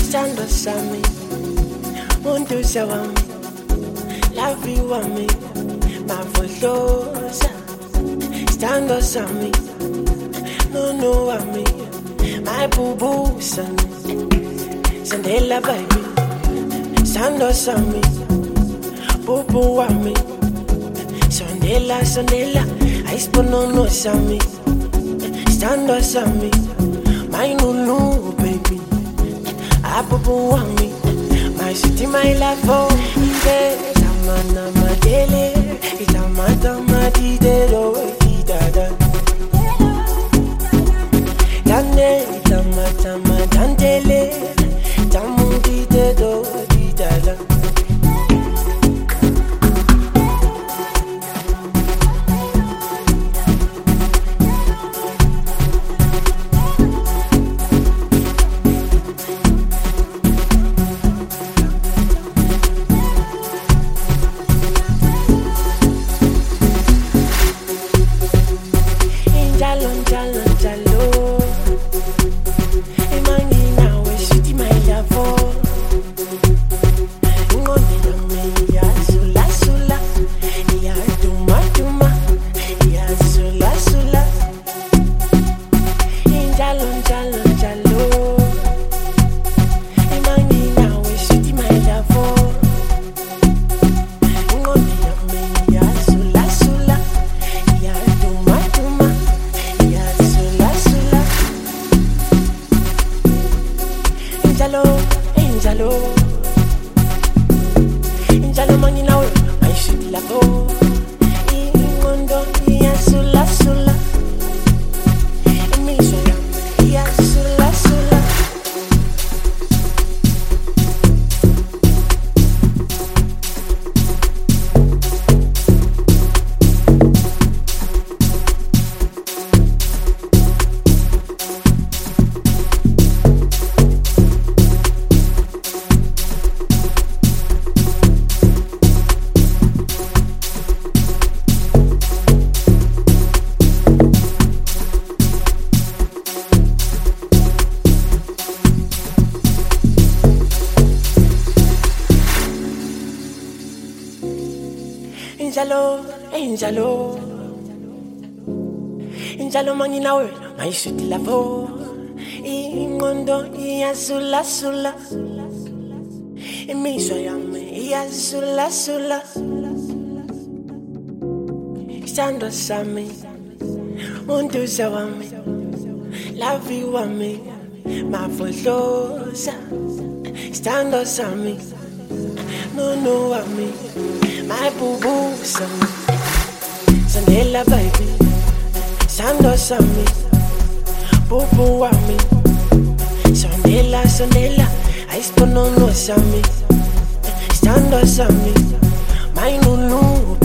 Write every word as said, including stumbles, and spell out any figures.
Stand sami, muntu sawami, lavi wami, mavolosa. Stand sami, no no wami, my boo boo son. Sandela baby, stand sami, boo boo wami. Sandela sandela, I spun no no sami. Stand sami, my no no baby. Abubu wami, my city, my life, oh, ide, tamana madele, itamata madidero, idada. Dane, itamata madandele, tamudidero, idada. Injalo, injalo, injalo mangina we, my sweet lavo, ingondo iyazula sula, imizwa yami iyazula sula. Stand sami, muntu sawami, lavi wami, mavolosa. Stand sami, no no wami. My boo boo son, Sandela baby, Sando sami, boo boo wami. Sandela Sandela, I spun no no sami, Stando sami, my no no